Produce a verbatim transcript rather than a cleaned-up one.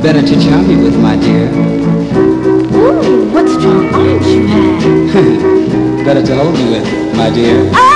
better to charm you with, my dear. Ooh, what strong arms you have. Better to hold me with, my dear. Ah!